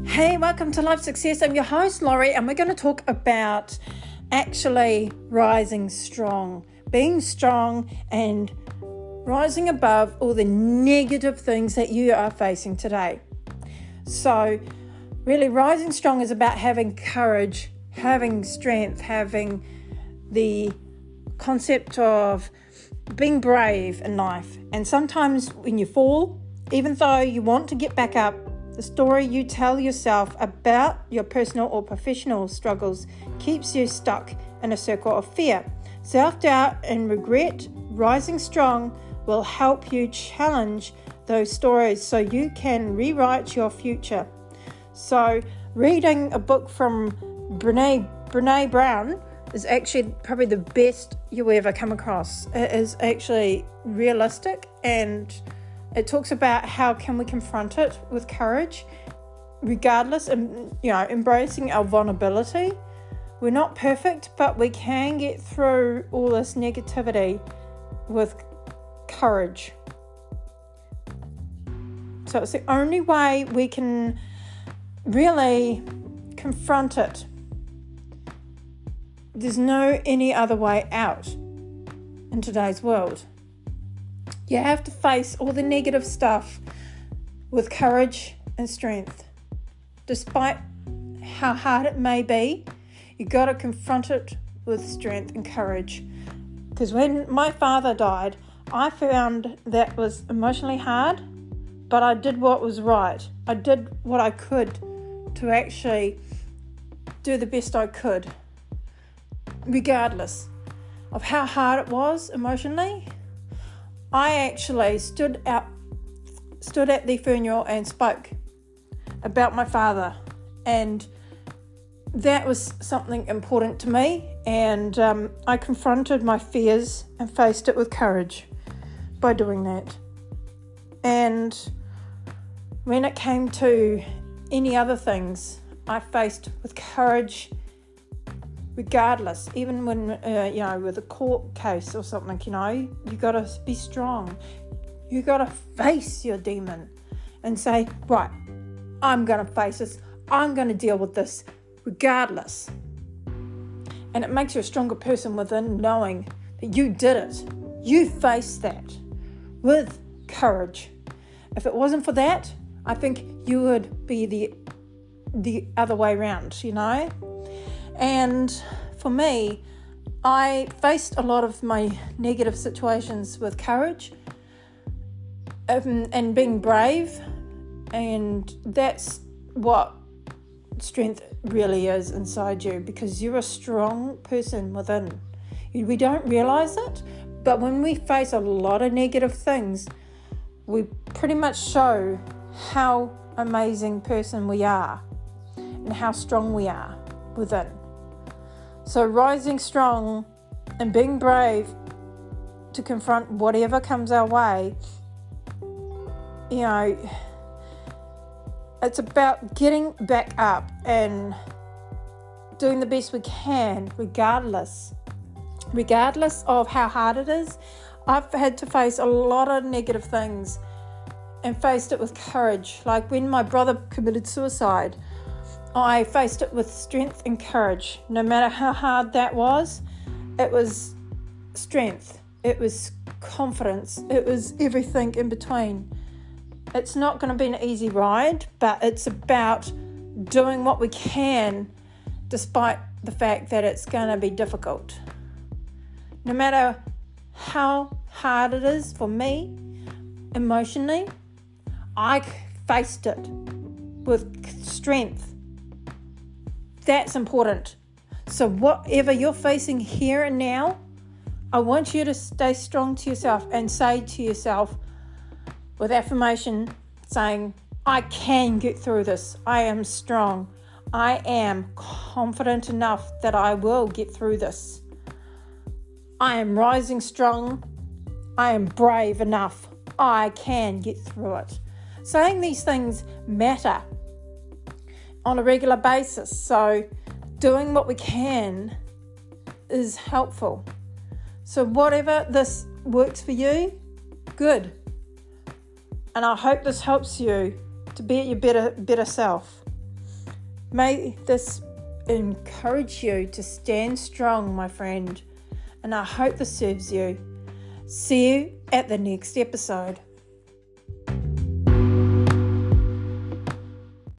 Hey, welcome to Life Success. I'm your host, Laurie, and we're going to talk about actually rising strong, being strong and rising above all the negative things that you are facing today. So, really, rising strong is about having courage, having strength, having the concept of being brave in life. And sometimes when you fall, even though you want to get back up, the story you tell yourself about your personal or professional struggles keeps you stuck in a circle of fear. Self-doubt and regret. Rising strong will help you challenge those stories so you can rewrite your future. So reading a book from Brené Brown is actually probably the best you ever come across. It is actually realistic, and it talks about how can we confront it with courage, regardless, and embracing our vulnerability. We're not perfect, but we can get through all this negativity with courage. So it's the only way we can really confront it. There's no any other way out in today's world. You have to face all the negative stuff with courage and strength. Despite how hard it may be, you got to confront it with strength and courage. Because when my father died, I found that was emotionally hard, but I did what was right. I did what I could to actually do the best I could, regardless of how hard it was emotionally. I actually stood at the funeral and spoke about my father, and that was something important to me, and I confronted my fears and faced it with courage by doing that. And when it came to any other things, I faced with courage regardless. Even when with a court case or something, you got to be strong. You got to face your demon and say, right, I'm going to face this. I'm going to deal with this regardless. And it makes you a stronger person within, knowing that you did it. You faced that with courage. If it wasn't for that, I think you would be the other way around, And for me, I faced a lot of my negative situations with courage and being brave, and that's what strength really is inside you, because you're a strong person within. We don't realize it, but when we face a lot of negative things, we pretty much show how amazing person we are and how strong we are within. So rising strong and being brave to confront whatever comes our way, it's about getting back up and doing the best we can, regardless of how hard it is. I've had to face a lot of negative things and faced it with courage. Like when my brother committed suicide, I faced it with strength and courage. No matter how hard that was, it was strength. It was confidence. It was everything in between. It's not going to be an easy ride, but it's about doing what we can despite the fact that it's going to be difficult. No matter how hard it is for me emotionally, I faced it with strength. That's important. So whatever you're facing here and now, I want you to stay strong to yourself and say to yourself with affirmation, saying, I can get through this. I am strong. I am confident enough that I will get through this. I am rising strong. I am brave enough. I can get through it. Saying these things matter on a regular basis. So doing what we can is helpful. So whatever this works for you, good. And I hope this helps you to be at your better self. May this encourage you to stand strong, my friend, and I hope this serves you. See you at the next episode.